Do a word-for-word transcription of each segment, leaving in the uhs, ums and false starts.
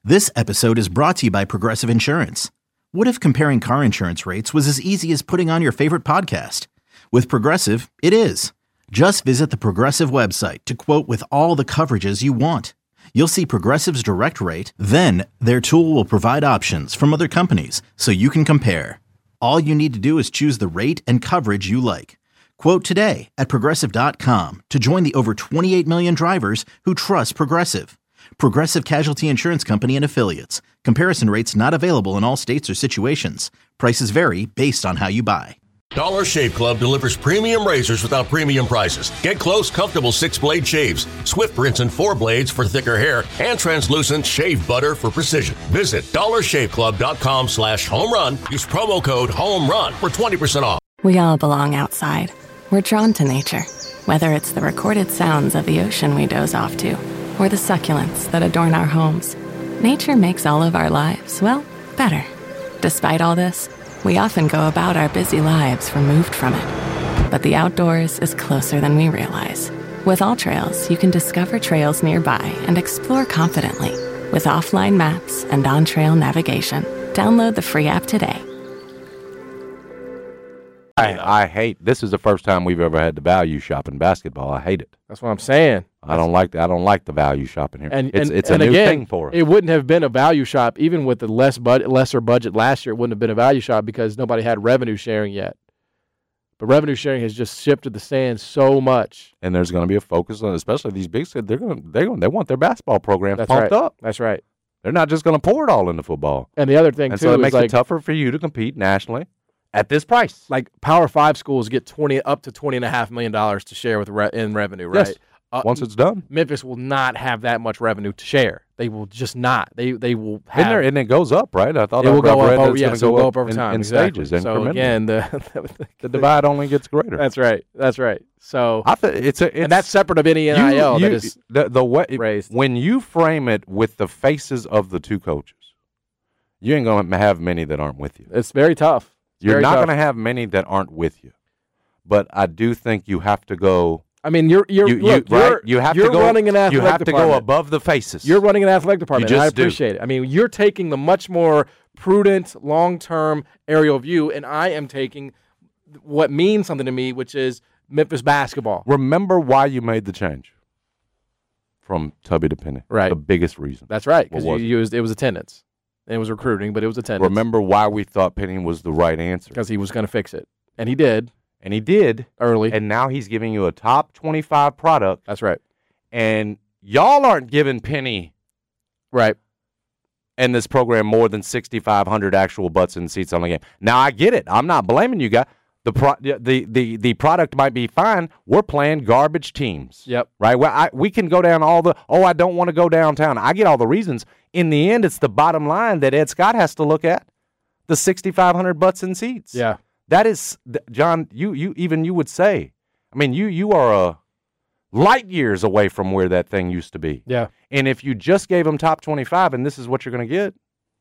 This episode is brought to you by Progressive Insurance. What if comparing car insurance rates was as easy as putting on your favorite podcast? With Progressive, it is. Just visit the Progressive website to quote with all the coverages you want. You'll see Progressive's direct rate, then their tool will provide options from other companies so you can compare. All you need to do is choose the rate and coverage you like. Quote today at progressive dot com to join the over twenty-eight million drivers who trust Progressive. Progressive Casualty Insurance Company and Affiliates. Comparison rates not available in all states or situations. Prices vary based on how you buy. Dollar Shave Club delivers premium razors without premium prices. Get close, comfortable six-blade shaves, swift rinse and four blades for thicker hair, and translucent shave butter for precision. Visit dollar shave club dot com slash home run. Use promo code HOMERUN for twenty percent off. We all belong outside. We're drawn to nature, whether it's the recorded sounds of the ocean we doze off to, or the succulents that adorn our homes. Nature makes all of our lives, well, better. Despite all this, we often go about our busy lives removed from it. But the outdoors is closer than we realize. With AllTrails, you can discover trails nearby and explore confidently. With offline maps and on-trail navigation, download the free app today. I, I hate, this is the first time we've ever had to value shop in basketball. I hate it. That's what I'm saying. I don't like the, I don't like the value shopping here. And, it's and, it's and a new again, thing for us. It wouldn't have been a value shop, even with the less bud, lesser budget last year. It wouldn't have been a value shop because nobody had revenue sharing yet. But revenue sharing has just shifted the sand so much. And there's going to be a focus on, especially these big cities. They're going, they're going, they want their basketball program That's pumped right. up. That's right. They're not just going to pour it all into football. And the other thing and too so it is makes like, it tougher for you to compete nationally at this price. Like Power Five schools get twenty up to twenty and a half million dollars to share with re- in revenue, right? Yes. Uh, Once it's done, Memphis will not have that much revenue to share. They will just not. They they will have. and, there, and it goes up, right? I thought it will go up. Oh, Oh, yes, it will go up over in, time. in exactly. stages. So again, the, the divide only gets greater. That's right. That's right. So I th- it's a, it's, and that's separate of any N I L you, that you, is the the way raised. When you frame it with the faces of the two coaches, you ain't gonna have many that aren't with you. It's very tough. It's You're very not tough. gonna have many that aren't with you. But I do think you have to go. I mean, you're you're You, you, look, right? you're, You have you're to go. running an athletic you have to department. go above the faces. You're running an athletic department. You and I just do. appreciate it. I mean, you're taking the much more prudent, long-term aerial view, and I am taking what means something to me, which is Memphis basketball. Remember why you made the change from Tubby to Penny. Right. The biggest reason. That's right, because What you was it? used it was attendance. And it was recruiting, but it was attendance. Remember why we thought Penny was the right answer. Because he was going to fix it, and he did And he did. early. And now he's giving you a top twenty-five product. That's right. And y'all aren't giving Penny Right. and this program more than sixty-five hundred actual butts and seats on the game. Now, I get it. I'm not blaming you guys. The pro- the, the the product might be fine. We're playing garbage teams. Yep. Right? Well, I, we can go down all the, oh, I don't want to go downtown. I get all the reasons. In the end, it's the bottom line that Ed Scott has to look at. The sixty-five hundred butts and seats. Yeah. That is, John, you you even you would say, I mean, you you are a light years away from where that thing used to be. Yeah. And if you just gave them top twenty-five and this is what you're going to get,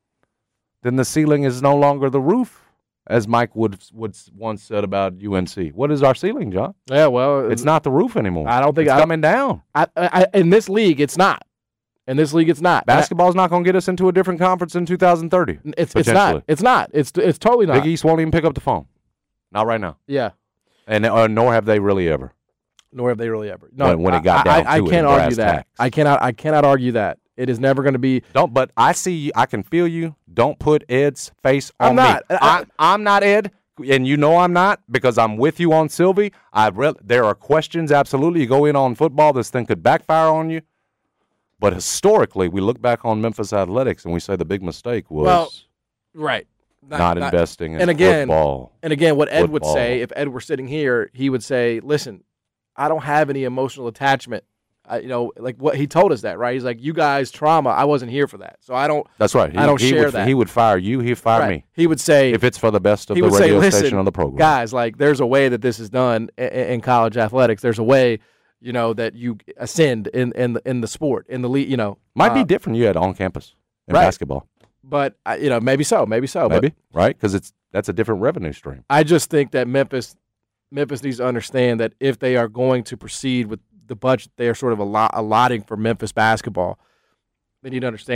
then the ceiling is no longer the roof, as Mike Wood, would once said about U N C. What is our ceiling, John? Yeah, well. It's not the roof anymore. I don't think it's I- coming down. I, I, in this league, it's not. In this league, it's not. Basketball's not going to get us into a different conference in two thousand thirty. It's it's not. It's not. It's it's totally not. Big East won't even pick up the phone. Not right now. Yeah. And uh, nor have they really ever. Nor have they really ever. No, When- when it got I, down I, to I it, can't brass argue that. tacks. I cannot. I cannot argue that. It is never going to be. Don't. But I see. You, I can feel you. Don't put Ed's face on I'm not. me. I- I, I'm not Ed, and you know I'm not because I'm with you on Sylvie. I re- there are questions. Absolutely, you go in on football. This thing could backfire on you. But historically, we look back on Memphis athletics and we say the big mistake was Well, right. not, investing in and again, football. And again, what Ed would Football. say if Ed were sitting here, he would say, "Listen, I don't have any emotional attachment." I, you know, like what he told us that, right? He's like, "You guys, trauma. I wasn't here for that, so I don't." That's right. He, I don't he share would, that. He would fire you. He'd fire Right. me. He would say, If it's for the best of he the would say, radio "Listen, station of the program. guys, like there's a way that this is done in, in college athletics. There's a way, you know, that you ascend in in the, in the sport, in the league. You know, Might be uh, different you had on campus in right. basketball. but uh, you know, maybe so, maybe so, Maybe, But right? Because it's that's a different revenue stream. I just think that Memphis, Memphis needs to understand that if they are going to proceed with the budget they are sort of allot, allotting for Memphis basketball, they need to understand that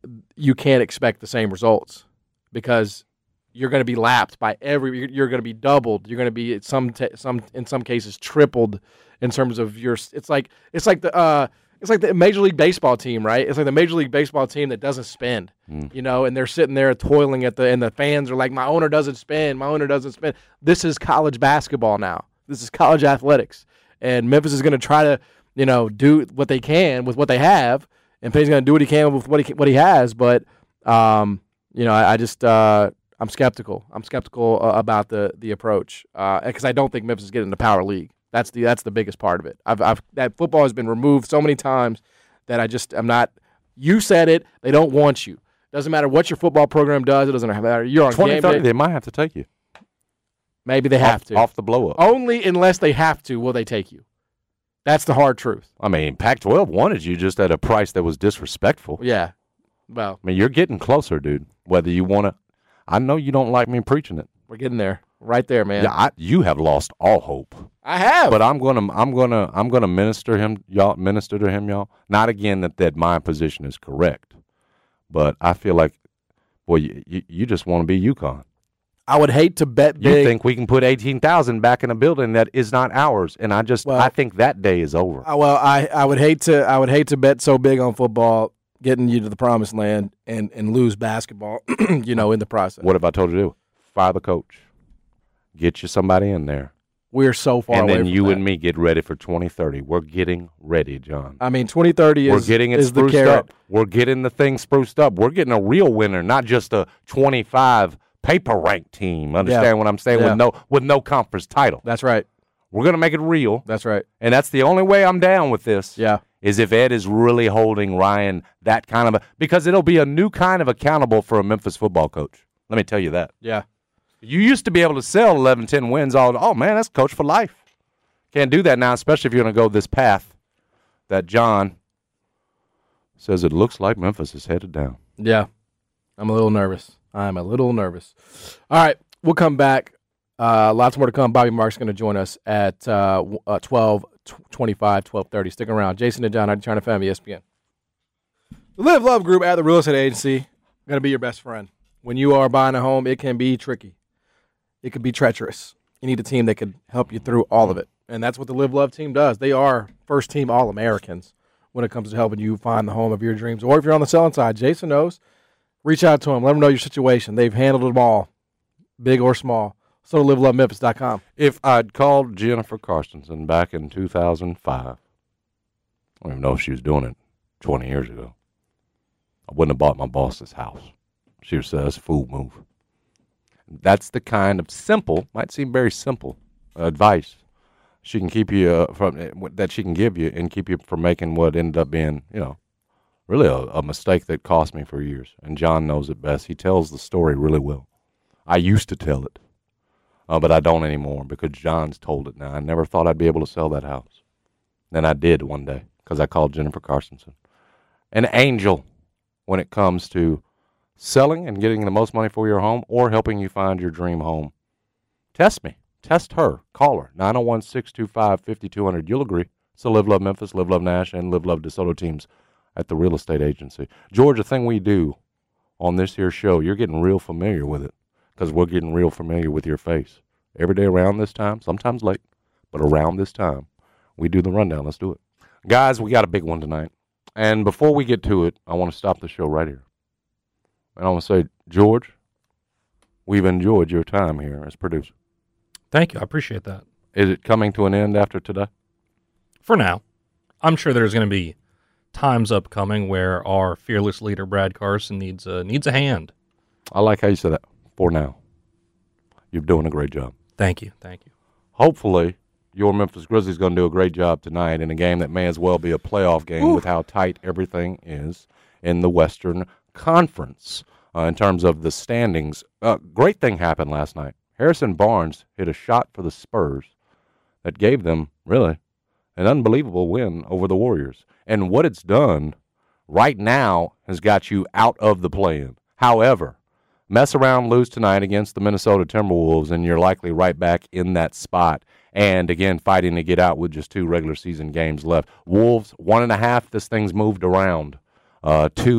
you can't expect the same results because you're going to be lapped by every. You're, you're going to be doubled. You're going to be some t- some in some cases tripled in terms of your. It's like it's like the uh, it's like the Major League Baseball team, right? It's like the Major League Baseball team that doesn't spend, mm. you know, and they're sitting there toiling at the and the fans are like, my owner doesn't spend, my owner doesn't spend. This is college basketball now. This is college athletics, and Memphis is going to try to, you know, do what they can with what they have, and Payne's going to do what he can with what he what he has. But, um, you know, I, I just. Uh, I'm skeptical. I'm skeptical uh, about the the approach because uh, I don't think Memphis is getting the power league. That's the that's the biggest part of it. I've, I've that football has been removed so many times that I just I'm not. You said it. They don't want you. Doesn't matter what your football program does. It doesn't matter. You're on twenty, game thirty, day. They might have to take you. Maybe they have off, to off the blow up. Only unless they have to will they take you. That's the hard truth. I mean, Pac twelve wanted you just at a price that was disrespectful. Yeah. Well, I mean, you're getting closer, dude. Whether you want to. I know you don't like me preaching it. We're getting there, right there, man. Yeah, I, you have lost all hope. I have, but I'm gonna, I'm gonna, I'm gonna minister him, y'all. Minister to him, y'all. Not again that that my position is correct, but I feel like, boy, you, you, you just want to be UConn. I would hate to bet big. You think we can put eighteen thousand back in a building that is not ours, and I just, well, I think that day is over. Uh, well, I, I would hate to, I would hate to bet so big on football, getting you to the promised land and, and lose basketball, you know, in the process. What have I told you to do? Fire the coach. Get you somebody in there. We're so far and away then from you that. and me get ready for twenty thirty. We're getting ready, John. I mean, twenty thirty is, We're getting it is the spruced carrot. up. We're getting the thing spruced up. We're getting a real winner, not just a twenty-five paper rank team. Understand Yeah. what I'm saying? Yeah. With no with no conference title. That's right. We're going to make it real. That's right. And that's the only way I'm down with this. Yeah. Is if Ed is really holding Ryan that kind of a – because it'll be a new kind of accountable for a Memphis football coach. Let me tell you that. Yeah. You used to be able to sell eleven, ten wins all – oh, man, that's coach for life. Can't do that now, especially if you're going to go this path that John says it looks like Memphis is headed down. Yeah. I'm a little nervous. I'm a little nervous. All right. We'll come back. Uh, lots more to come. Bobby Marks going to join us at uh, uh, twelve twenty-five, twelve thirty. Stick around. Jason and John, I'm trying to find E S P N. The Live Love Group at the Real Estate Agency going to be your best friend. When you are buying a home, it can be tricky. It can be treacherous. You need a team that can help you through all of it. And that's what the Live Love team does. They are first-team All-Americans when it comes to helping you find the home of your dreams. Or if you're on the selling side, Jason knows. Reach out to him. Let them know your situation. They've handled them all, big or small. So to live love memphis dot com. If I'd called Jennifer Carstensen back in two thousand five, I don't even know if she was doing it twenty years ago, I wouldn't have bought my boss's house. She would say, that's a fool move. That's the kind of simple, might seem very simple, uh, advice she can keep you uh, from that she can give you and keep you from making what ended up being, you know, really a, a mistake that cost me for years. And John knows it best. He tells the story really well. I used to tell it. Uh, but I don't anymore because John's told it now. I never thought I'd be able to sell that house. Then I did one day because I called Jennifer Carstensen. An angel when it comes to selling and getting the most money for your home or helping you find your dream home. Test me. Test her. Call her. nine oh one, six two five, five two zero zero. You'll agree. It's the Live Love Memphis, Live Love Nash, and Live Love DeSoto teams at the Real Estate Agency. George, the thing we do on this here show, you're getting real familiar with it. Because we're getting real familiar with your face. Every day around this time, sometimes late, but around this time, we do the rundown. Let's do it. Guys, we got a big one tonight. And before we get to it, I want to stop the show right here. And I want to say, George, we've enjoyed your time here as producer. Thank you. I appreciate that. Is it coming to an end after today? For now. I'm sure there's going to be times upcoming where our fearless leader, Brad Carson, needs a, needs a hand. I like how you said that. For now. You're doing a great job. Thank you. Thank you. Hopefully, your Memphis Grizzlies going to do a great job tonight in a game that may as well be a playoff game Ooh. with how tight everything is in the Western Conference uh, in terms of the standings. Uh, great thing happened last night. Harrison Barnes hit a shot for the Spurs that gave them, really, an unbelievable win over the Warriors. And what it's done right now has got you out of the play-in. However, mess around, lose tonight against the Minnesota Timberwolves, and you're likely right back in that spot. And, again, fighting to get out with just two regular season games left. Wolves, one and a half, this thing's moved around. Uh, two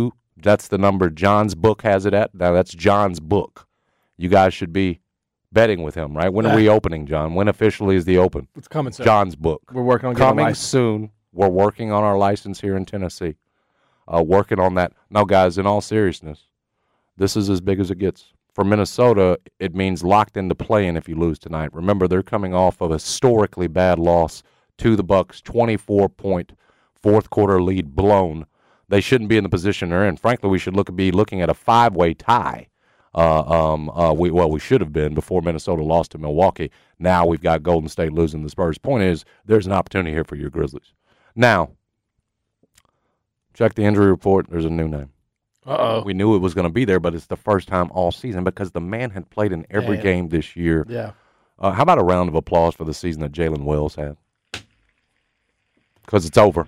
That's the number John's book has it at. Now, that's John's book. You guys should be betting with him, right? When are we opening, John? When officially is the open? It's coming soon. John's book. We're working on getting coming a license. soon. We're working on our license here in Tennessee. Uh, working on that. Now, guys, in all seriousness, this is as big as it gets. For Minnesota, it means locked into playing if you lose tonight. Remember, they're coming off of a historically bad loss to the Bucks, twenty-four point fourth quarter lead blown. They shouldn't be in the position they're in. Frankly, we should look be looking at a five-way tie. Uh, um, uh, we well, we should have been before Minnesota lost to Milwaukee. Now we've got Golden State losing the Spurs. Point is, there's an opportunity here for your Grizzlies. Now, check the injury report. There's a new name. Uh-oh. We knew it was going to be there, but it's the first time all season because the man had played in every Man. game this year. Yeah. Uh, how about a round of applause for the season that Jalen Wells had? Because it's over.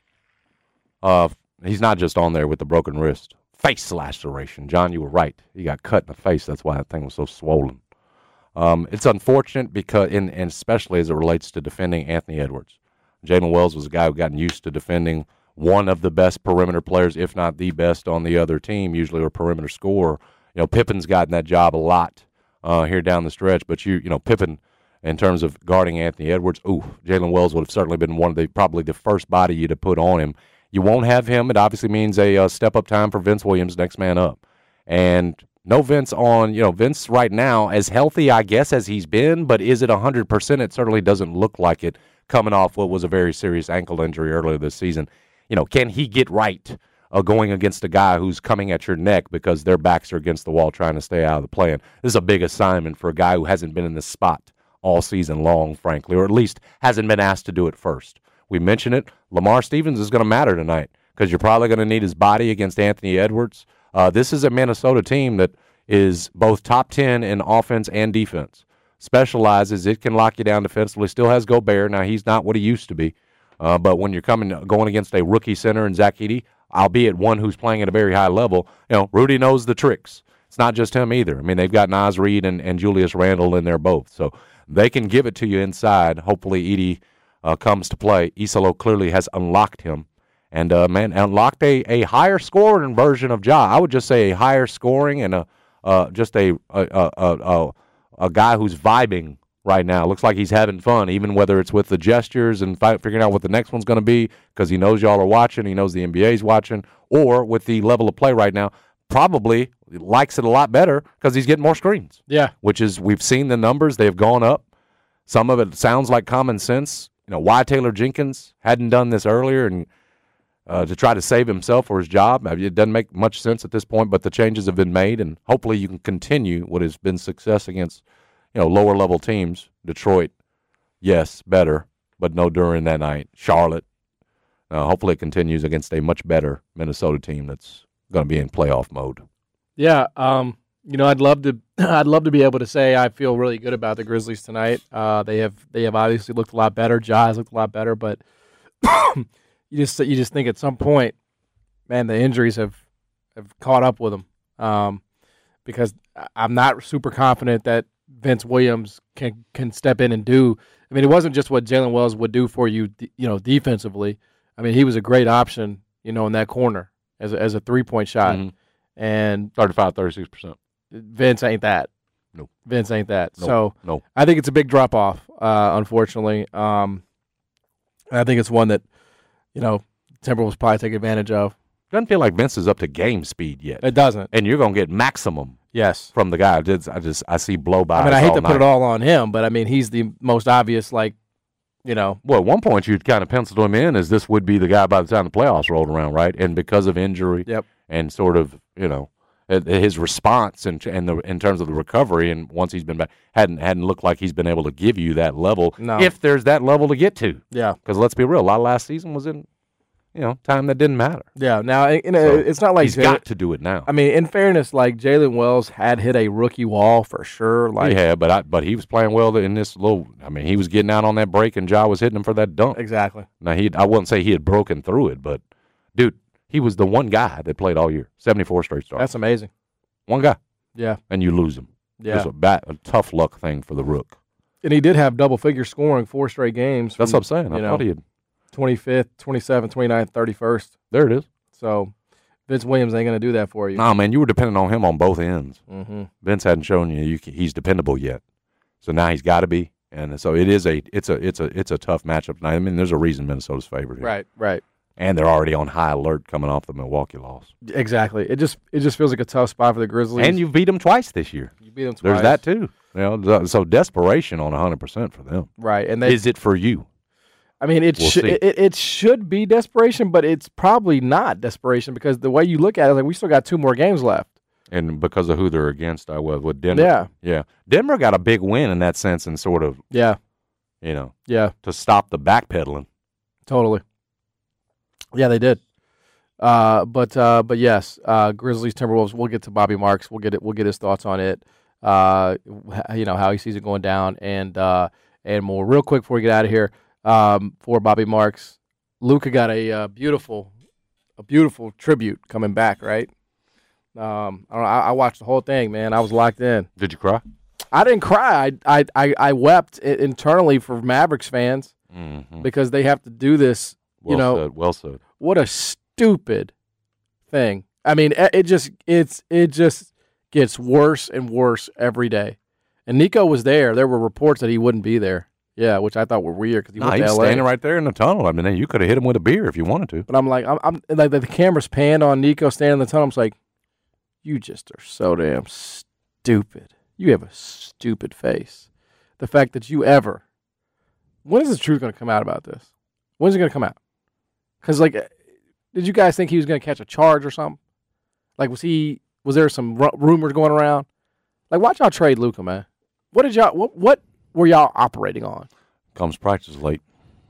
Uh, he's not just on there with the broken wrist. Face laceration. John, you were right. He got cut in the face. That's why that thing was so swollen. Um, it's unfortunate because, in, and especially as it relates to defending Anthony Edwards. Jalen Wells was a guy who gotten used to defending one of the best perimeter players, if not the best on the other team, usually a perimeter scorer. You know, Pippen's gotten that job a lot uh, here down the stretch, but you, you know, Pippen, in terms of guarding Anthony Edwards, ooh, Jalen Wells would have certainly been one of the probably the first body you'd have put on him. You won't have him. It obviously means a uh, step-up time for Vince Williams, next man up. And no Vince on, you know, Vince right now, as healthy, I guess, as he's been, but is it one hundred percent? It certainly doesn't look like it coming off what was a very serious ankle injury earlier this season. You know, can he get right uh, going against a guy who's coming at your neck because their backs are against the wall trying to stay out of the play? And this is a big assignment for a guy who hasn't been in this spot all season long, frankly, or at least hasn't been asked to do it first. We mentioned it. Lamar Stevens is going to matter tonight because you're probably going to need his body against Anthony Edwards. Uh, this is a Minnesota team that is both top ten in offense and defense. Specializes. It can lock you down defensively. Still has Gobert. Now, he's not what he used to be. Uh, but when you're coming going against a rookie center in Zach Edey, albeit one who's playing at a very high level, you know, Rudy knows the tricks. It's not just him either. I mean, they've got Naz Reid and, and Julius Randle in there both. So they can give it to you inside. Hopefully Edey uh, comes to play. Isalo clearly has unlocked him. And, uh, man, unlocked a, a higher scoring version of Ja. I would just say a higher scoring and a uh, just a a, a, a a guy who's vibing right now. Looks like he's having fun, even whether it's with the gestures and fi- figuring out what the next one's going to be because he knows y'all are watching, he knows the N B A's watching, or with the level of play right now, probably likes it a lot better because he's getting more screens. Yeah. Which is, we've seen the numbers. They've gone up. Some of it sounds like common sense. You know, why Taylor Jenkins hadn't done this earlier and uh, to try to save himself or his job. I mean, it doesn't make much sense at this point, but the changes have been made, and hopefully you can continue what has been success against, you know, lower-level teams. Detroit, yes, better, but no during that night. Charlotte, uh, hopefully it continues against a much better Minnesota team that's going to be in playoff mode. Yeah, um, you know, I'd love to. I'd love to be able to say I feel really good about the Grizzlies tonight. Uh, they have they have obviously looked a lot better. Ja has looked a lot better, but you just you just think at some point, man, the injuries have, have caught up with them. Um, because I'm not super confident that Vince Williams can can step in and do. I mean, it wasn't just what Jalen Wells would do for you, you know, defensively. I mean, he was a great option, you know, in that corner as a, as a three point shot. Mm-hmm. And thirty-five, thirty-six percent. Vince ain't that. No. Vince ain't that. No. So no. I think it's a big drop off, uh, unfortunately. Um, I think it's one that, you know, Timberwolves probably take advantage of. Doesn't feel like Vince is up to game speed yet. It doesn't. And you're going to get maximum Yes. from the guy. I just, I just I see blow by. I mean, I hate to put it all on him, but I mean, he's the most obvious, like, you know. Well, at one point you'd kind of penciled him in as this would be the guy by the time the playoffs rolled around, right? And because of injury Yep. and sort of, you know, his response and and the in terms of the recovery, and once he's been back, hadn't hadn't looked like he's been able to give you that level. No. If there's that level to get to. Yeah. Because let's be real, a lot of last season was in, you know, time that didn't matter. Yeah. Now, you know, So it's not like he's Jalen- got to do it now. I mean, in fairness, like Jalen Wells had hit a rookie wall for sure. Like, yeah, but I, but he was playing well in this little. I mean, he was getting out on that break, and Ja was hitting him for that dunk. exactly. Now he, I wouldn't say he had broken through it, but dude, he was the one guy that played all year, seventy-four straight starts. That's amazing. One guy, Yeah. and you lose him. Yeah. It's a, bad, a tough luck thing for the Rook. And he did have double figure scoring four straight games. That's from, what I'm saying. I you know, thought he had. twenty-fifth, twenty-seventh, twenty-ninth, thirty-first. There it is. So Vince Williams ain't going to do that for you. No, man, you were depending on him on both ends. Mm-hmm. Vince hadn't shown you, you he's dependable yet, so now he's got to be. And so it is a it's a it's a it's a tough matchup tonight. I mean, there's a reason Minnesota's favored here. Right, right. And they're already on high alert coming off the Milwaukee loss. Exactly. It just it just feels like a tough spot for the Grizzlies. And you beat them twice this year. You beat them twice. There's that too. You know, so desperation on one hundred percent for them. Right. And they, is it for you? I mean, it, We'll sh- see. it it should be desperation, but it's probably not desperation because the way you look at it, like we still got two more games left. And because of who they're against, I was with Denver. Yeah. Yeah. Denver got a big win in that sense and sort of, Yeah. you know, Yeah. to stop the backpedaling. Totally. Yeah, they did. Uh, but uh, but yes, uh, Grizzlies, Timberwolves. We'll get to Bobby Marks. We'll get it. We'll get his thoughts on it. Uh, you know how he sees it going down, and uh, and more. Real quick before we get out of here, um, for Bobby Marks, Luka got a uh, beautiful, a beautiful tribute coming back. Right. Um, I, don't know, I, I watched the whole thing, man. I was locked in. Did you cry? I didn't cry. I I I, I wept i- internally for Mavericks fans Mm-hmm. because they have to do this. Well you know. said. Well said. What a stupid thing. I mean, it it just it's it just gets worse and worse every day. And Nico was there. There were reports that he wouldn't be there. Yeah, which I thought were weird because he No, went he to was L A. standing right there in the tunnel. I mean, you could have hit him with a beer if you wanted to. But I'm like, I'm, I'm like the camera's panned on Nico standing in the tunnel. I'm just like, you just are so damn stupid. You have a stupid face. The fact that you ever. When is the truth going to come out about this? When's it going to come out? Because, like, did you guys think he was going to catch a charge or something? Like, was he? Was there some ru- rumors going around? Like, watch y'all trade Luka, man. What did y'all? What? What were y'all operating on? Comes practice late.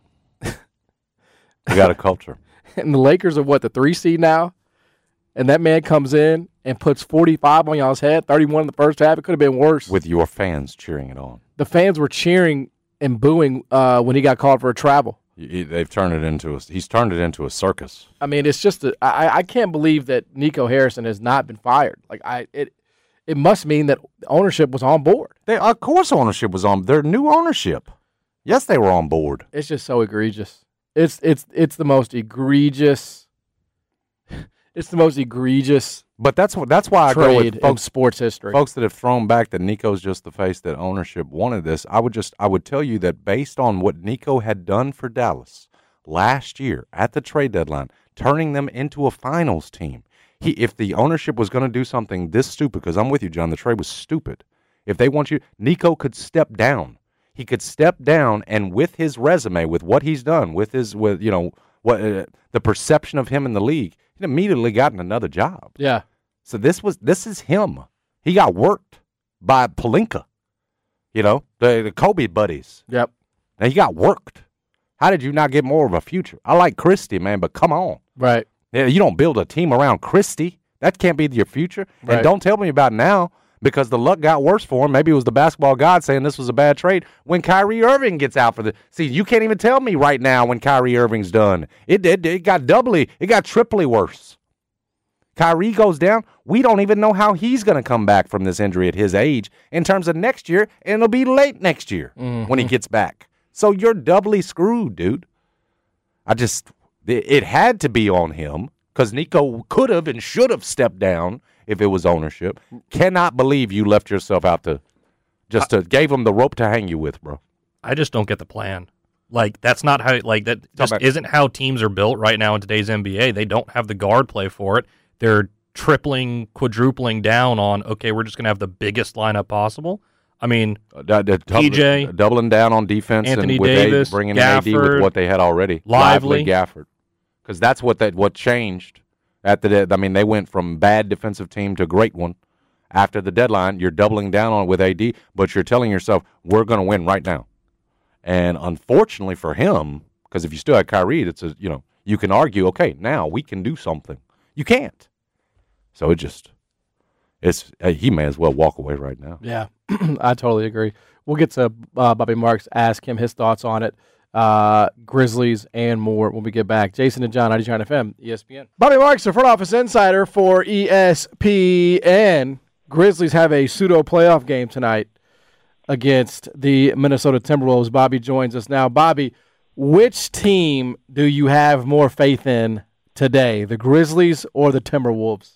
We got a culture. And the Lakers are what, the three seed now? And that man comes in and puts forty-five on y'all's head, thirty-one in the first half. It could have been worse. With your fans cheering it on. The fans were cheering and booing uh, when he got called for a travel. He- They've turned it into a, he's turned it into a circus. I mean, it's just a, I, I can't believe that Nico Harrison has not been fired. Like I, it, it must mean that ownership was on board. They, of course, ownership was on. Their new ownership. Yes, they were on board. It's just so egregious. It's it's it's the most egregious. It's the most egregious But that's what that's why I go trade with in folks, sports history. folks that have thrown back that Nico's just the face that ownership wanted this. I would just I would tell you that based on what Nico had done for Dallas last year at the trade deadline, turning them into a finals team. He if the ownership was going to do something this stupid, because I'm with you, John, the trade was stupid. If they want you, Nico could step down. He could step down, and with his resume, with what he's done, with his with you know what uh, the perception of him in the league, he'd immediately gotten another job. Yeah. So this was this is him. He got worked by Pelinka, you know, the, the Kobe buddies. Yep. And he got worked. How did you not get more of a future? I like Christie, man, but come on. Right. Yeah, you don't build a team around Christie. That can't be your future. Right. And don't tell me about now, because the luck got worse for him. Maybe it was the basketball god saying this was a bad trade. When Kyrie Irving gets out for the see, you can't even tell me right now when Kyrie Irving's done. It did. It, it got doubly. It got triply worse. Kyrie goes down. We don't even know how he's going to come back from this injury at his age in terms of next year, and it'll be late next year Mm-hmm. when he gets back. So you're doubly screwed, dude. I just, it, it had to be on him because Nico could have and should have stepped down if it was ownership. Cannot believe you left yourself out to, just to, gave him the rope to hang you with, bro. I just don't get the plan. Like, that's not how, like, that just about- isn't how teams are built right now in today's N B A. They don't have the guard play for it. They're tripling, quadrupling down on, okay, we're just going to have the biggest lineup possible. I mean, Uh, d- d- P J, doubling, doubling down on defense Anthony and with Davis, A, bringing in A D with Gafford, what they had already. Lively. Gafford. Because that's what that what changed at the de- I mean, they went from bad defensive team to great one. After the deadline, you're doubling down on it with A D, but you're telling yourself, we're going to win right now. And unfortunately for him, because if you still had Kyrie, it's a, you know, you can argue, okay, now we can do something. You can't. So it just, it's uh, he may as well walk away right now. Yeah, I totally agree. We'll get to uh, Bobby Marks, ask him his thoughts on it, uh, Grizzlies, and more when we get back. Jason and John, ninety-nine F M, E S P N. Bobby Marks, the front office insider for E S P N. Grizzlies have a pseudo playoff game tonight against the Minnesota Timberwolves. Bobby joins us now. Bobby, which team do you have more faith in today, the Grizzlies or the Timberwolves?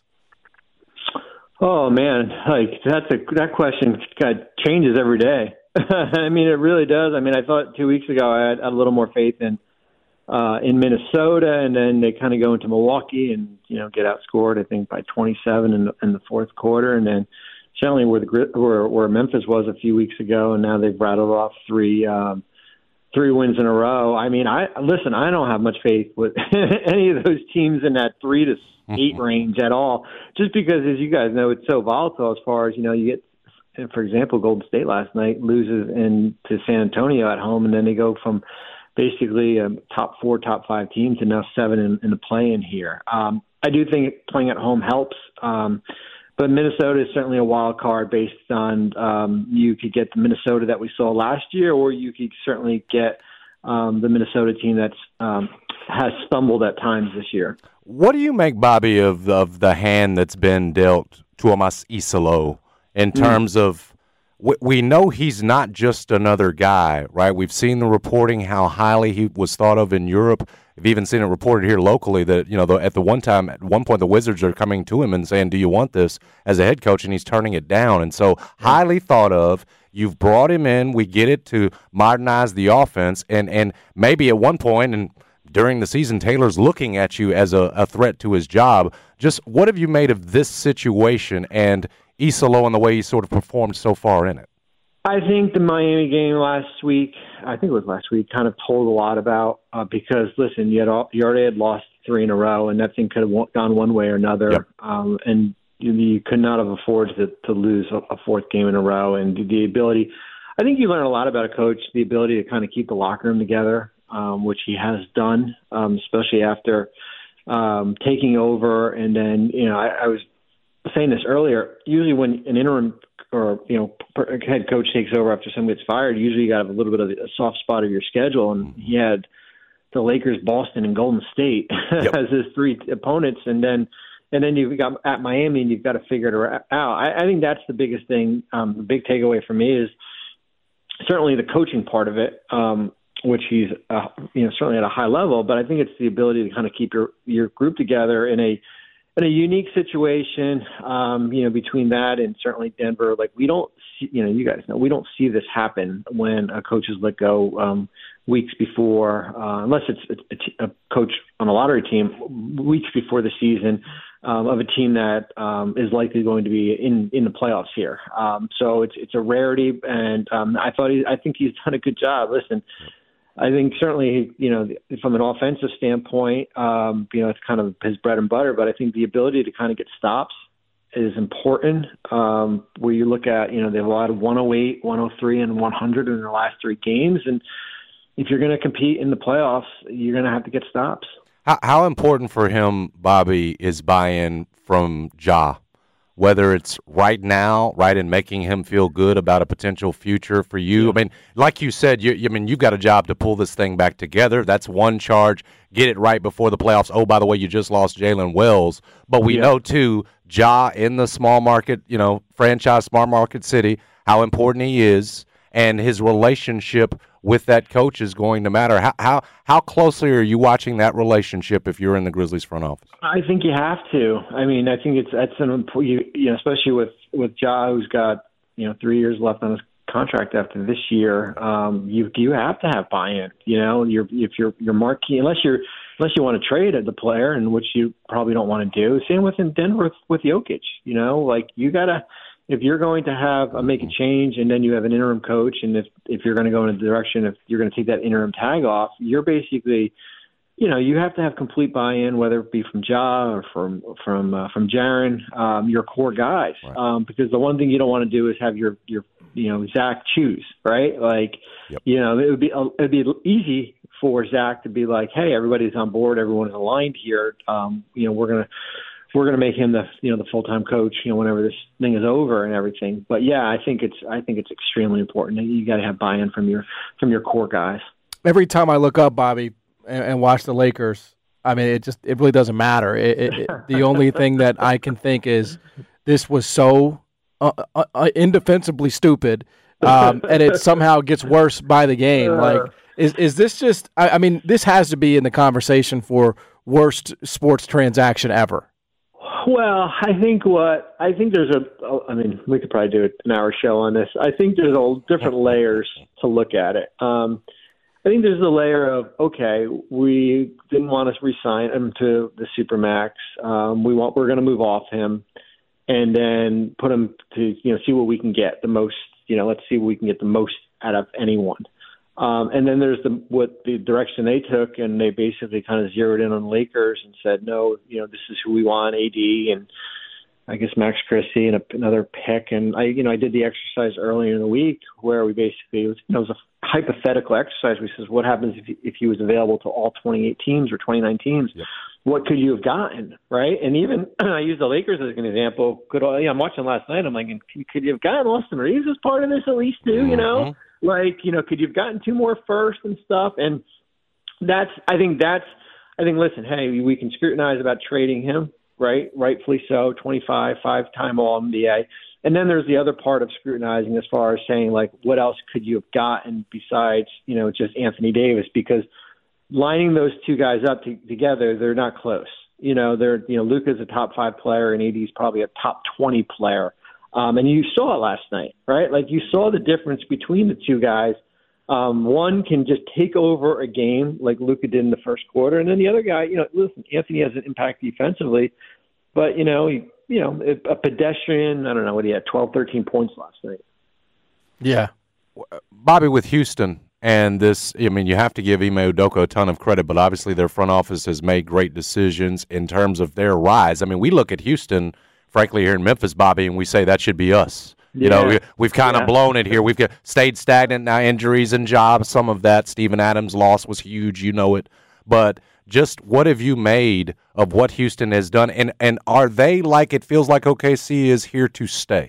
Oh man, like that's a that question kind of changes every day. I mean, it really does. I mean, I thought two weeks ago I had a little more faith in uh, in Minnesota, and then they kind of go into Milwaukee and you know get outscored. I think by twenty-seven in the, in the fourth quarter, and then certainly where the where, where Memphis was a few weeks ago, and now they've rattled off three. Um, Three wins in a row. I mean, I listen. I don't have much faith with any of those teams in that three to eight range at all. Just because, as you guys know, it's so volatile. As far as you know, you get, for example, Golden State last night loses in to San Antonio at home, and then they go from basically a top four, top five team to now seven in, in the play-in here. Um, I do think playing at home helps. Um, But Minnesota is certainly a wild card based on um, you could get the Minnesota that we saw last year, or you could certainly get um, the Minnesota team that's um, has stumbled at times this year. What do you make, Bobby, of of the hand that's been dealt to Tuomas Isalo in terms mm. of we, we know he's not just another guy, right? We've seen the reporting how highly he was thought of in Europe. We've even seen it reported here locally that, you know, the, at the one time, at one point, the Wizards are coming to him and saying, do you want this as a head coach? And he's turning it down. And so highly thought of. You've brought him in. We get it to modernize the offense. And, and maybe at one point and during the season, Taylor's looking at you as a, a threat to his job. Just what have you made of this situation and Isalo and the way he sort of performed so far in it? I think the Miami game last week, I think it was last week, kind of told a lot about uh, because, listen, you, had all, you already had lost three in a row, and that thing could have gone one way or another. Yep. Um, and you, you could not have afforded to, to lose a, a fourth game in a row. And the ability, I think you learn a lot about a coach, the ability to kind of keep the locker room together, um, which he has done, um, especially after um, taking over. And then, you know, I, I was saying this earlier, usually when an interim or, you know, head coach takes over after someone gets fired, usually you got to have a little bit of a soft spot of your schedule. And he had the Lakers, Boston, and Golden State yep. as his three opponents. And then and then you've got at Miami, and you've got to figure it out. I, I think that's the biggest thing. Um, the big takeaway for me is certainly the coaching part of it, um, which he's, uh, you know, certainly at a high level. But I think it's the ability to kind of keep your, your group together in a in a unique situation, um, you know, between that and certainly Denver. Like we don't, see, you know, you guys know we don't see this happen when a coach is let go um, weeks before, uh, unless it's a, a coach on a lottery team, weeks before the season um, of a team that um, is likely going to be in, in the playoffs here. Um, so it's it's a rarity, and um, I thought he, I think he's done a good job. Listen. I think certainly, you know, from an offensive standpoint, um, you know, it's kind of his bread and butter, but I think the ability to kind of get stops is important. Um, where you look at, you know, they've allowed one oh eight, one oh three, and one hundred in their last three games. And if you're going to compete in the playoffs, you're going to have to get stops. How, how important for him, Bobby, is buy-in from Ja? Whether it's right now, right, in making him feel good about a potential future for you. I mean, like you said, you, I mean, you've got a job to pull this thing back together. That's one charge. Get it right before the playoffs. Oh, by the way, you just lost Jalen Wells. But we yeah. know, too, Ja in the small market, you know, franchise, small market city, how important he is, and his relationship with that coach is going to matter. How how how closely are you watching that relationship if you're in the Grizzlies front office? I think you have to. I mean, I think it's that's an you, you know, especially with with Ja, who's got you know three years left on his contract after this year. Um, you you have to have buy-in. You know, you're if you're you're marquee unless you're unless you want to trade the player, and which you probably don't want to do. Same with in Denver with, with Jokic. You know, like you gotta. If you're going to have a make a change and then you have an interim coach, and if, if you're going to go in a direction, if you're going to take that interim tag off, you're basically, you know, you have to have complete buy-in, whether it be from Ja or from from uh, from Jaren, um, your core guys, right. um, because the one thing you don't want to do is have your your you know Zach choose, right? Like, yep. you know, it would be it'd be easy for Zach to be like, hey, everybody's on board, everyone is aligned here. Um, you know, we're gonna. We're going to make him the you know the full time coach you know whenever this thing is over and everything. But yeah, I think it's I think it's extremely important. You got to have buy in from your from your core guys. Every time I look up, Bobby, and, and watch the Lakers, I mean, it just it really doesn't matter. It, it, it, the only thing that I can think is this was so uh, uh, indefensibly stupid, um, and it somehow gets worse by the game. Like Is is this just? I, I mean, this has to be in the conversation for worst sports transaction ever. Well, I think what I think there's a. I mean, we could probably do an hour show on this. I think there's all different layers to look at it. Um, I think there's the layer of, okay, we didn't want to re-sign him to the Supermax. Um, we want we're going to move off him, and then put him to you know see what we can get the most. You know, let's see what we can get the most out of anyone. Um, and then there's the what the direction they took, and they basically kind of zeroed in on Lakers and said, no, you know, this is who we want, A D and I guess Max Christie and a, another pick. And I, you know, I did the exercise earlier in the week where we basically, it was, you know, it was a hypothetical exercise. We says, what happens if he, if he was available to all twenty-eight teams or twenty-nine teams? Yep. What could you have gotten, right? And even I use the Lakers as an example. Could yeah, I'm watching last night. I'm like, could you have gotten Austin Reeves as part of this at least too? You know, mm-hmm. like you know, could you have gotten two more first and stuff? And that's, I think that's, I think. Listen, hey, we can scrutinize about trading him, right? Rightfully so. twenty-five, five-time All N B A. And then there's the other part of scrutinizing as far as saying like, what else could you have gotten besides you know just Anthony Davis? Because lining those two guys up to, together, they're not close. You know, they're you know Luka's a top five player and A D's probably a top twenty player. Um, and you saw it last night, right? Like you saw the difference between the two guys. Um, one can just take over a game like Luka did in the first quarter, and then the other guy, you know, listen, Anthony has an impact defensively, but you know, he, you know, a pedestrian. I don't know what he had, twelve, thirteen points last night. Yeah, Bobby, with Houston. And this, I mean, you have to give Ime Udoka a ton of credit, but obviously their front office has made great decisions in terms of their rise. I mean, we look at Houston, frankly, here in Memphis, Bobby, and we say that should be us. Yeah. You know, we, we've kind of yeah. blown it here. We've got, stayed stagnant now, injuries and jobs. Some of that, Steven Adams' loss was huge, you know it. But just what have you made of what Houston has done? And, and are they like it feels like O K C is here to stay?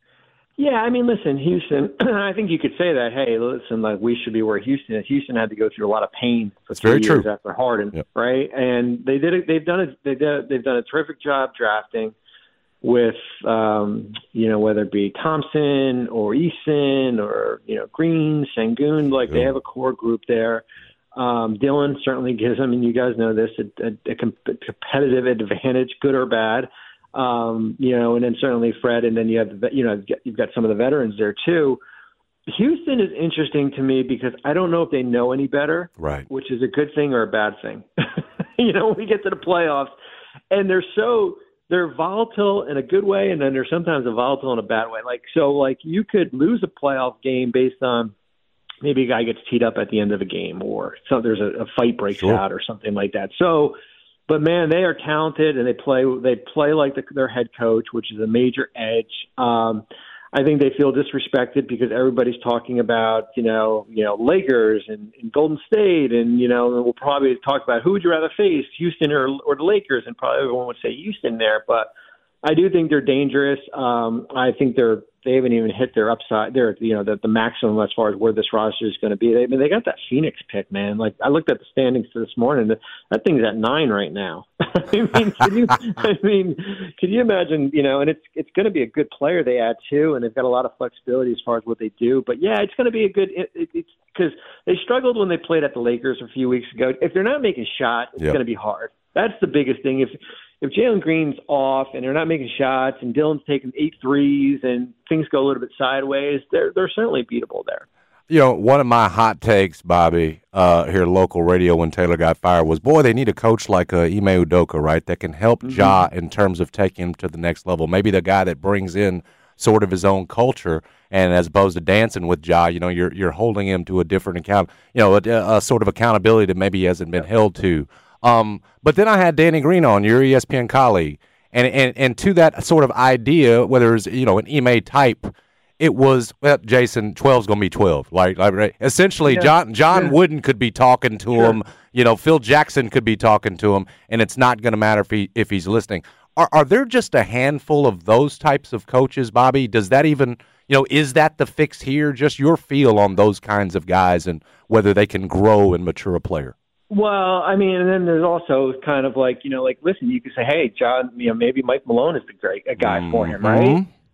Yeah, I mean, listen, Houston, I think you could say that, hey, listen, like we should be where Houston is. Houston had to go through a lot of pain for That's three very years true. after Harden, yep. right? And they did it, they've done it, they did, they've done a terrific job drafting with, um, you know, whether it be Thompson or Eason or, you know, Green, Sengun, like they have a core group there. Um, Dylan certainly gives them, and you guys know this, a, a, a competitive advantage, good or bad. Um, you know, and then certainly Fred, and then you have, you know, you've got some of the veterans there too. Houston is interesting to me because I don't know if they know any better, right? Which is a good thing or a bad thing. You know, when we get to the playoffs, and they're so they're volatile in a good way, and then they're sometimes a volatile in a bad way. Like so, like you could lose a playoff game based on maybe a guy gets teed up at the end of a game, or so there's a, a fight breaks sure. out or something like that. So. But man, they are talented, and they play. They play like the, their head coach, which is a major edge. Um, I think they feel disrespected because everybody's talking about you know, you know, Lakers and, and Golden State, and you know, we'll probably talk about who would you rather face, Houston or or the Lakers, and probably everyone would say Houston there. But I do think they're dangerous. Um, I think they're they haven't even hit their upside. They're you know the, the maximum as far as where this roster is going to be. They I mean, they got that Phoenix pick, man. Like I looked at the standings this morning. That thing's at nine right now. I mean, can you? I mean, can you imagine? You know, and it's it's going to be a good player they add too, and they've got a lot of flexibility as far as what they do. But yeah, it's going to be a good. It, it, it's because they struggled when they played at the Lakers a few weeks ago. If they're not making shots, it's yep. going to be hard. That's the biggest thing. If If Jalen Green's off and they're not making shots and Dylan's taking eight threes and things go a little bit sideways, they're they're certainly beatable there. You know, one of my hot takes, Bobby, uh, here at local radio when Taylor got fired was, boy, they need a coach like uh, Ime Udoka, right, that can help mm-hmm. Ja in terms of taking him to the next level. Maybe the guy that brings in sort of his own culture, and as opposed to dancing with Ja, you know, you're you're holding him to a different account, you know, a, a sort of accountability that maybe he hasn't been held to. Um, but then I had Danny Green on, your E S P N colleague, and, and and to that sort of idea, whether it's, you know, an Ime type, it was, well, Jason, twelve's going to be twelve. Like, like essentially, yeah. John John yeah. Wooden could be talking to sure. him, you know, Phil Jackson could be talking to him, and it's not going to matter if he if he's listening. Are are there just a handful of those types of coaches, Bobby? Does that even, you know, is that the fix here? Just your feel on those kinds of guys and whether they can grow and mature a player. Well, I mean, and then there's also kind of like, you know, like, listen, you could say, hey, John, you know, maybe Mike Malone is the great a guy mm-hmm. for him, right?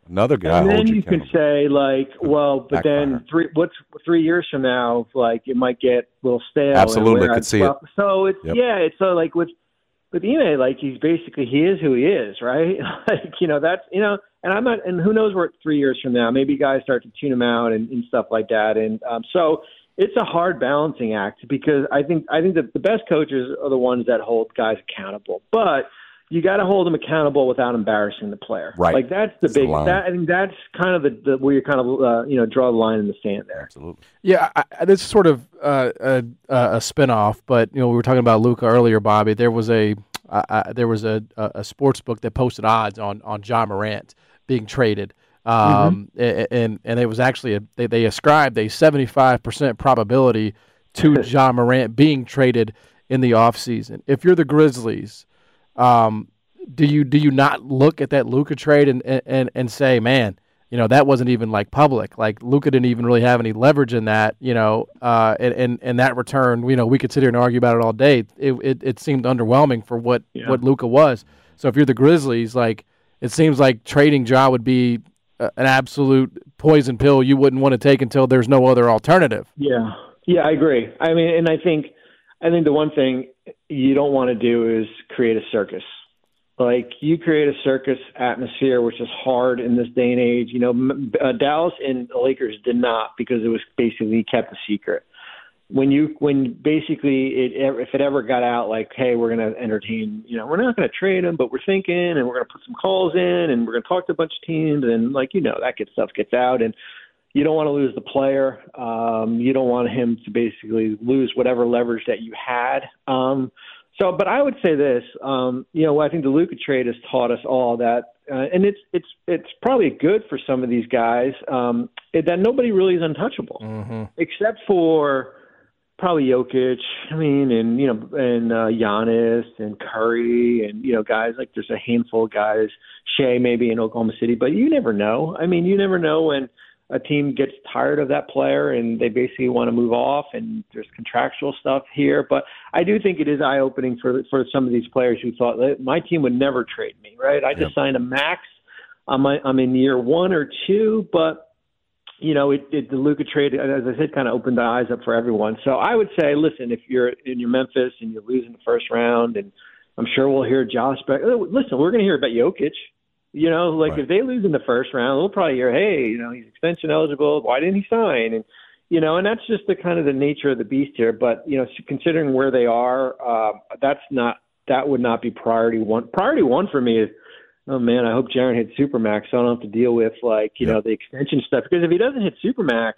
Another guy. And then hold you, you can say like, well, but Backfire. then three what's three years from now, like it might get a little stale. Absolutely, and could see it. So it's Yep. yeah, it's so like with with Ime, like he's basically he is who he is, right? Like you know that's you know, and I'm not, and who knows where three years from now, maybe guys start to tune him out and, and stuff like that, and um, so it's a hard balancing act because I think I think that the best coaches are the ones that hold guys accountable, but you got to hold them accountable without embarrassing the player. Right. Like that's the That's the big. line. That I think that's kind of the, the where you kind of uh, you know draw the line in the sand there. Absolutely. Yeah, I, I- this is sort of uh, a, a spinoff, but you know we were talking about Luka earlier, Bobby. There was a uh, uh, there was a, a, a sports book that posted odds on on Ja Morant being traded, um, a- and and it was actually a, they, they ascribed a seventy-five percent probability to Ja Morant being traded in the offseason. If you're the Grizzlies, um, do you do you not look at that Luka trade and, and and say, man, you know, that wasn't even like public. Like Luka didn't even really have any leverage in that, you know, uh, and, and, and that return, you know, we could sit here and argue about it all day. It it, it seemed underwhelming for what, Yeah. what Luka was. So if you're the Grizzlies, like it seems like trading Ja would be uh, an absolute poison pill you wouldn't want to take until there's no other alternative. Yeah, yeah, I agree. I mean, and I think I think the one thing you don't want to do is create a circus. Like you create a circus atmosphere, which is hard in this day and age. You know, M- uh, Dallas and the Lakers did not because it was basically kept a secret. When you, when basically it, ever- if it ever got out, like, hey, we're going to entertain, you know, we're not going to trade him, but we're thinking, and we're going to put some calls in, and we're going to talk to a bunch of teams, and like you know, that gets stuff gets out, and you don't want to lose the player. Um, you don't want him to basically lose whatever leverage that you had. Um, So, but I would say this, um, you know, I think the Luka trade has taught us all that, uh, and it's it's it's probably good for some of these guys um, that nobody really is untouchable, Mm-hmm. except for probably Jokic. I mean, and you know, and uh, Giannis and Curry, and you know, guys like there's a handful of guys, Shea maybe in Oklahoma City, but you never know. I mean, you never know when a team gets tired of that player and they basically want to move off, and there's contractual stuff here. But I do think it is eye-opening for for some of these players who thought that my team would never trade me, right? I just Yep. signed a max. I'm, I'm in year one or two, but, you know, it, it the Luka trade, as I said, kind of opened the eyes up for everyone. So I would say, listen, if you're in your Memphis and you're losing the first round, and I'm sure we'll hear Josh back. Listen, we're going to hear about Jokic. You know, like Right. if they lose in the first round, we'll probably hear, hey, you know, he's extension eligible. Why didn't he sign? And, you know, and that's just the kind of the nature of the beast here. But, you know, considering where they are, uh, that's not, that would not be priority one. Priority one for me is, oh man, I hope Jaren hits Supermax so I don't have to deal with like, you Yep. know, the extension stuff. Because if he doesn't hit Supermax,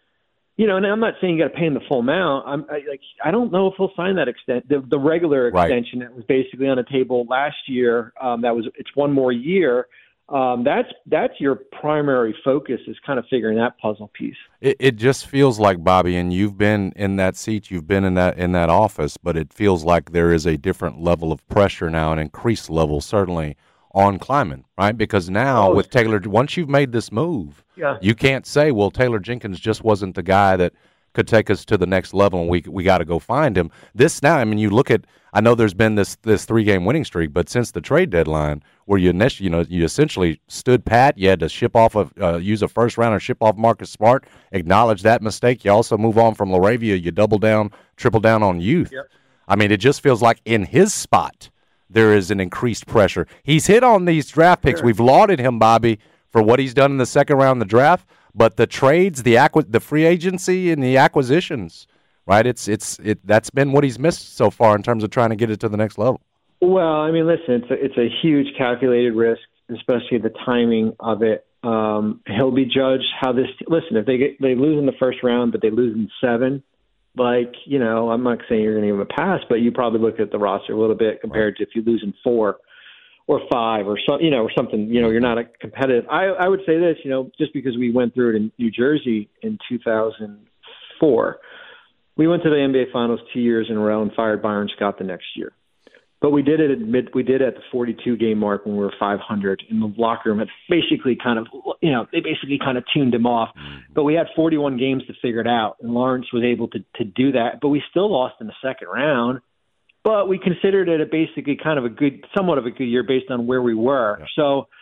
you know, and I'm not saying you got to pay him the full amount. I'm I, like, I don't know if he'll sign that extent, the, the regular Right. extension that was basically on the table last year. Um, that was it's one more year. Um, that's that's your primary focus is kind of figuring that puzzle piece. It, it just feels like, Bobby, and you've been in that seat, you've been in that in that office, but it feels like there is a different level of pressure now, an increased level, certainly, on Kleiman, right? Because now Oh. with Taylor, once you've made this move, Yeah. you can't say, well, Taylor Jenkins just wasn't the guy that could take us to the next level, and we we got to go find him. This now, I mean, you look at, I know there's been this this three game winning streak, but since the trade deadline, where you initially, you know, you essentially stood pat, you had to ship off a uh, use a first round or ship off Marcus Smart, acknowledge that mistake. You also move on from LaRavia, you double down, triple down on youth. Yep. I mean, it just feels like in his spot there is an increased pressure. He's hit on these draft picks. Sure. We've lauded him, Bobby, for what he's done in the second round of the draft. But the trades, the acqui- the free agency, and the acquisitions, right? It's it's it. That's been what he's missed so far in terms of trying to get it to the next level. Well, I mean, listen, it's a, it's a huge calculated risk, especially the timing of it. Um, he'll be judged how this. Listen, if they get they lose in the first round, but they lose in seven, like you know, I'm not saying you're going to give him a pass, but you probably look at the roster a little bit compared to if you lose in four or five or some, you know, or something. You know, you're not a competitive. I I would say this, you know, just because we went through it in New Jersey in two thousand four, we went to the N B A Finals two years in a row and fired Byron Scott the next year. But we did it at mid, we did it at the forty-two game mark when we were five hundred in the locker room. It basically kind of, you know, they basically kind of tuned him off. But we had forty-one games to figure it out, and Lawrence was able to to do that. But we still lost in the second round. But we considered it a basically kind of a good, somewhat of a good year based on where we were. Yeah. So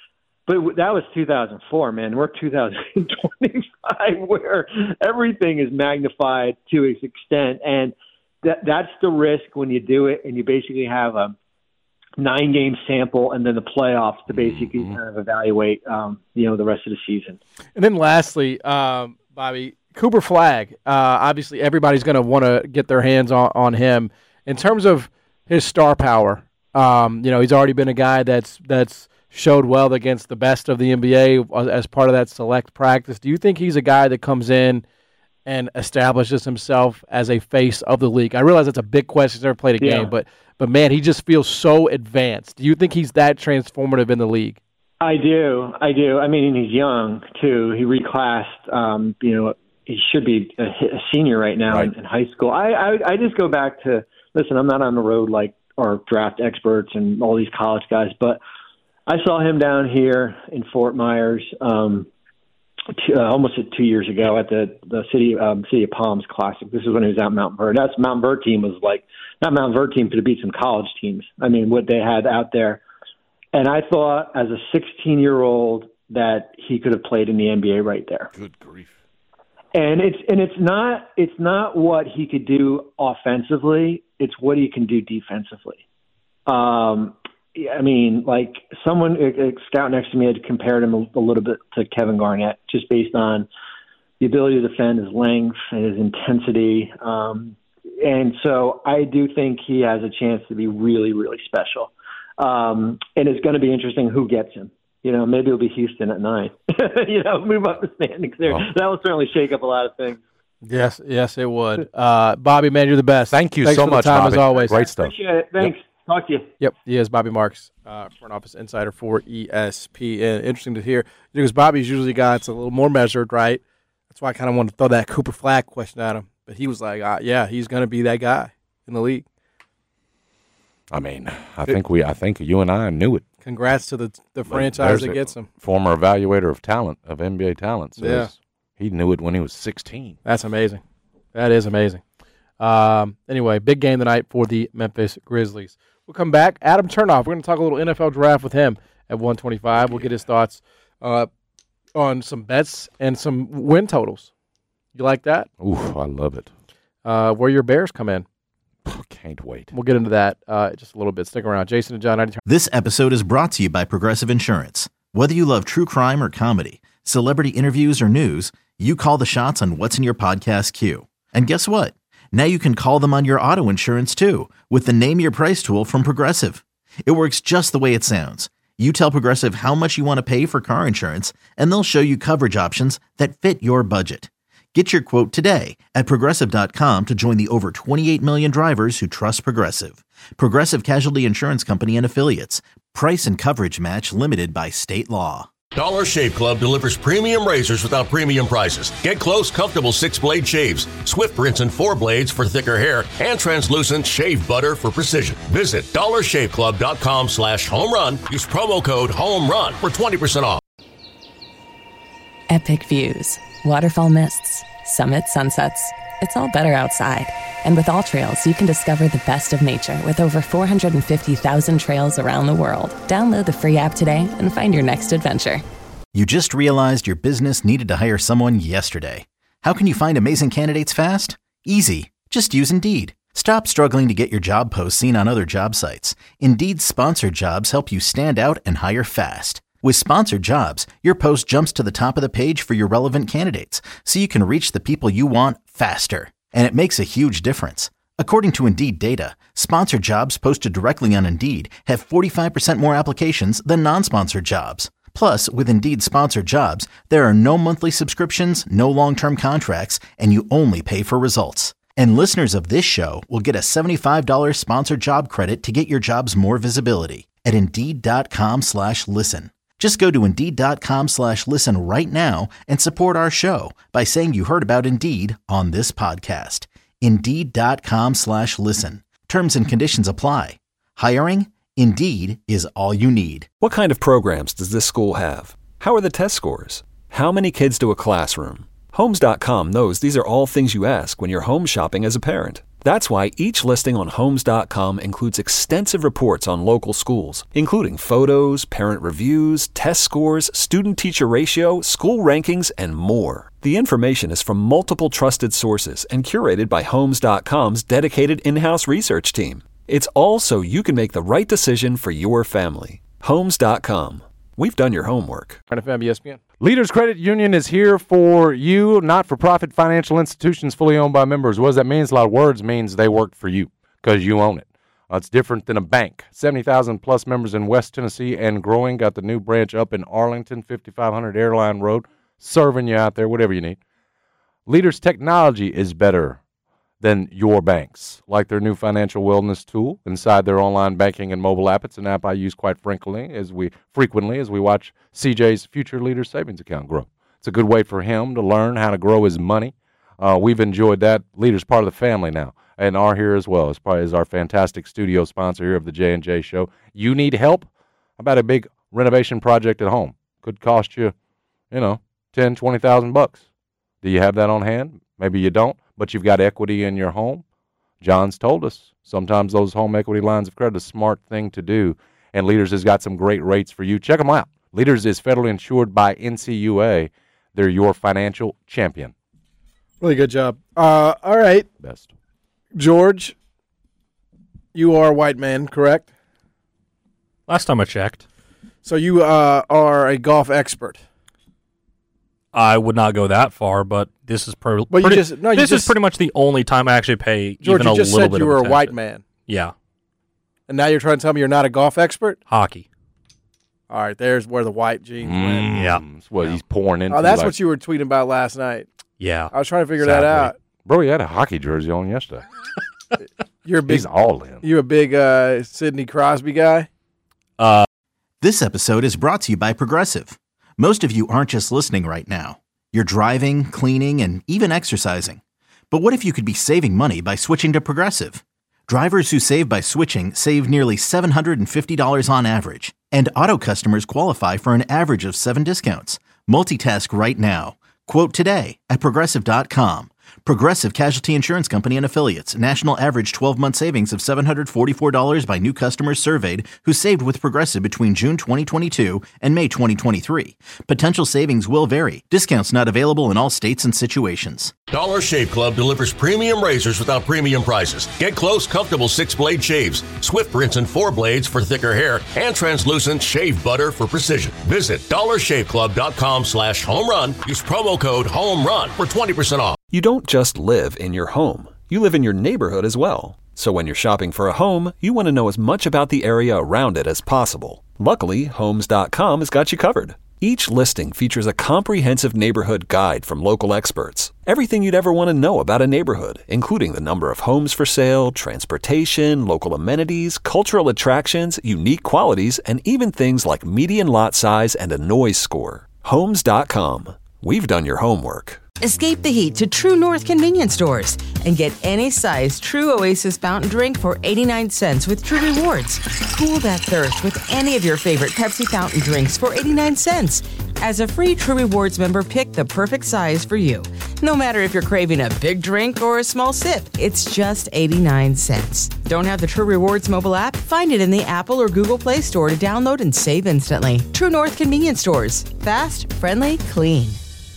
but that was two thousand four, man. We're two thousand twenty-five, where everything is magnified to its extent, and that that's the risk when you do it, and you basically have a nine-game sample and then the playoffs to basically mm-hmm. kind of evaluate, um, you know, the rest of the season. And then lastly, um, Bobby, Cooper Flagg. Uh, obviously, everybody's going to want to get their hands on, on him. In terms of his star power, um, you know, he's already been a guy that's that's showed well against the best of the N B A as part of that select practice. Do you think he's a guy that comes in and establishes himself as a face of the league? I realize that's a big question. He's never played a yeah. game, but but man, he just feels so advanced. Do you think he's that transformative in the league? I do. I do. I mean, he's young, too. He reclassed. Um, you know, he should be a, a senior right now right. In, in high school. I, I I just go back to, listen, I'm not on the road like our draft experts and all these college guys, but I saw him down here in Fort Myers um, two, uh, almost two years ago at the the City um, City of Palms Classic. This is when he was at Mount Verde. That's Mount Verde team was like, that Mount Verde team could have beat some college teams. I mean, what they had out there. And I thought as a sixteen-year-old that he could have played in the N B A right there. Good grief. And it's and it's not it's not what he could do offensively, it's what he can do defensively. Um I mean, like someone a, a scout next to me had compared him a, a little bit to Kevin Garnett, just based on the ability to defend, his length, and his intensity. Um, and so I do think he has a chance to be really, really special. Um, and it's going to be interesting who gets him. You know, maybe it'll be Houston at nine. you know, move up the standings there. Well, that will certainly shake up a lot of things. Yes, yes, it would. Uh, Bobby, man, you're the best. Thank you Thanks so for much, the time, Bobby. as always. Great stuff. Appreciate it. Thanks. Yep. Talk to you. Yep, he is Bobby Marks, uh, front office insider for E S P N. Interesting to hear because Bobby's usually a guy that's a little more measured, right? That's why I kind of wanted to throw that Cooper Flagg question at him. But he was like, uh, yeah, he's going to be that guy in the league. I mean, I think we, I think you and I knew it. Congrats to the the franchise that gets him. Former evaluator of talent, of N B A talent. So yeah. He knew it when he was sixteen. That's amazing. That is amazing. Um, anyway, big game tonight for the Memphis Grizzlies. We'll come back. Adam Chernoff, we're going to talk a little N F L draft with him at one twenty-five. We'll get his thoughts uh, on some bets and some win totals. You like that? Ooh, I love it. Uh, where your Bears come in. Can't wait. We'll get into that uh, just a little bit. Stick around. Jason and John. ninety This episode is brought to you by Progressive Insurance. Whether you love true crime or comedy, celebrity interviews or news, you call the shots on what's in your podcast queue. And guess what? Now you can call them on your auto insurance too with the Name Your Price tool from Progressive. It works just the way it sounds. You tell Progressive how much you want to pay for car insurance, and they'll show you coverage options that fit your budget. Get your quote today at Progressive dot com to join the over twenty-eight million drivers who trust Progressive. Progressive Casualty Insurance Company and Affiliates. Price and coverage match limited by state law. Dollar Shave Club delivers premium razors without premium prices. Get close, comfortable six-blade shaves, Swift rinse and four blades for thicker hair, and translucent shave butter for precision. Visit dollar shave club dot com slash home run. Use promo code HOMERUN for twenty percent off. Epic views, waterfall mists, summit sunsets. It's all better outside. And with All Trails, you can discover the best of nature with over four hundred fifty thousand trails around the world. Download the free app today and find your next adventure. You just realized your business needed to hire someone yesterday. How can you find amazing candidates fast? Easy. Just use Indeed. Stop struggling to get your job posts seen on other job sites. Indeed's sponsored jobs help you stand out and hire fast. With sponsored jobs, your post jumps to the top of the page for your relevant candidates, so you can reach the people you want faster. And it makes a huge difference. According to Indeed data, sponsored jobs posted directly on Indeed have forty-five percent more applications than non-sponsored jobs. Plus, with Indeed sponsored jobs, there are no monthly subscriptions, no long-term contracts, and you only pay for results. And listeners of this show will get a seventy-five dollars sponsored job credit to get your jobs more visibility at Indeed.com slash listen. Just go to Indeed.com slash listen right now and support our show by saying you heard about Indeed on this podcast. Indeed.com slash listen. Terms and conditions apply. Hiring? Indeed is all you need. What kind of programs does this school have? How are the test scores? How many kids do a classroom? Homes dot com knows these are all things you ask when you're home shopping as a parent. That's why each listing on Homes dot com includes extensive reports on local schools, including photos, parent reviews, test scores, student-teacher ratio, school rankings, and more. The information is from multiple trusted sources and curated by Homes dot com's dedicated in-house research team. It's all so you can make the right decision for your family. Homes dot com. We've done your homework. F M, E S P N. Leaders Credit Union is here for you, not-for-profit financial institutions fully owned by members. What does that mean? It's a lot of words. It means they work for you because you own it. Uh, it's different than a bank. seventy thousand plus members in West Tennessee and growing. Got the new branch up in Arlington, fifty-five hundred Airline Road, serving you out there, whatever you need. Leaders Technology is better than your banks, like their new financial wellness tool inside their online banking and mobile app. It's an app I use quite frequently as we frequently as we watch C J's Future Leaders Savings Account grow. It's a good way for him to learn how to grow his money. Uh, we've enjoyed that. Leaders part of the family now and are here as well. As probably as our fantastic studio sponsor here of the J and J Show. You need help? How about a big renovation project at home? Could cost you, you know, ten, twenty thousand bucks. Do you have that on hand? Maybe you don't, but you've got equity in your home. John's told us sometimes those home equity lines of credit are a smart thing to do, and Leaders has got some great rates for you. Check them out. Leaders is federally insured by N C U A. They're your financial champion. Really good job. Uh, all right. Best. George, you are a white man, correct? Last time I checked. So you uh, are a golf expert. I would not go that far, but this is pro- but pretty. You just, no, you this just, is pretty much the only time I actually pay George, even a you just little said bit you of were attention. a white man. Yeah. And now you're trying to tell me you're not a golf expert? Hockey. All right, there's where the white genes Mm, went. Yeah. That's what he's pouring into. Oh, that's like, what you were tweeting about last night. Yeah. I was trying to figure sadly. that out. Bro, you had a hockey jersey on yesterday. You're a big, He's all in. You a big uh, Sidney Crosby guy? Uh, This episode is brought to you by Progressive. Most of you aren't just listening right now. You're driving, cleaning, and even exercising. But what if you could be saving money by switching to Progressive? Drivers who save by switching save nearly seven hundred fifty dollars on average. And auto customers qualify for an average of seven discounts. Multitask right now. Quote today at Progressive dot com. Progressive Casualty Insurance Company and Affiliates. National average twelve-month savings of seven hundred forty-four dollars by new customers surveyed who saved with Progressive between June twenty twenty-two and May twenty twenty-three. Potential savings will vary. Discounts not available in all states and situations. Dollar Shave Club delivers premium razors without premium prices. Get close, comfortable six-blade shaves, Swift rinse and four blades for thicker hair, and translucent shave butter for precision. Visit dollar shave club dot com slash home run. Use promo code HOMERUN for twenty percent off. You don't just live in your home. You live in your neighborhood as well. So when you're shopping for a home, you want to know as much about the area around it as possible. Luckily, Homes dot com has got you covered. Each listing features a comprehensive neighborhood guide from local experts. Everything you'd ever want to know about a neighborhood, including the number of homes for sale, transportation, local amenities, cultural attractions, unique qualities, and even things like median lot size and a noise score. Homes dot com. We've done your homework. Escape the heat to True North convenience stores and get any size True Oasis fountain drink for eighty-nine cents with True Rewards. Cool that thirst with any of your favorite Pepsi fountain drinks for eighty-nine cents. As a free True Rewards member, pick the perfect size for you. No matter if you're craving a big drink or a small sip, it's just eighty-nine cents. Don't have the True Rewards mobile app? Find it in the Apple or Google Play Store to download and save instantly. True North convenience stores. Fast, friendly, clean.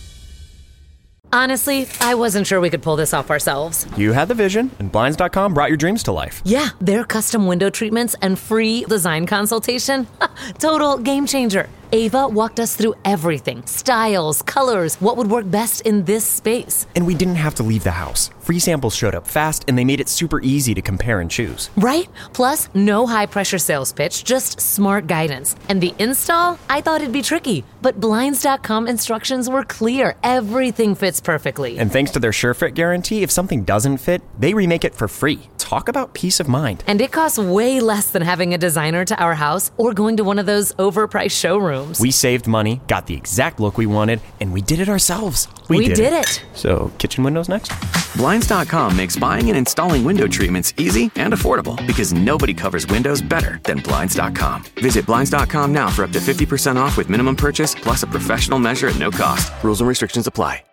Honestly, I wasn't sure we could pull this off ourselves. You had the vision, and Blinds dot com brought your dreams to life. Yeah, their custom window treatments and free design consultation. Total game changer. Ava walked us through everything. Styles, colors, what would work best in this space. And we didn't have to leave the house. Free samples showed up fast, and they made it super easy to compare and choose. Right? Plus, no high-pressure sales pitch, just smart guidance. And the install? I thought it'd be tricky, but Blinds dot com instructions were clear. Everything fits perfectly. And thanks to their SureFit guarantee, if something doesn't fit, they remake it for free. Talk about peace of mind. And it costs way less than having a designer to our house or going to one of those overpriced showrooms. We saved money, got the exact look we wanted, and we did it ourselves. We, we did, did it. it. So, kitchen windows next? Blinds dot com makes buying and installing window treatments easy and affordable because nobody covers windows better than Blinds dot com. Visit Blinds dot com now for up to fifty percent off with minimum purchase plus a professional measure at no cost. Rules and restrictions apply.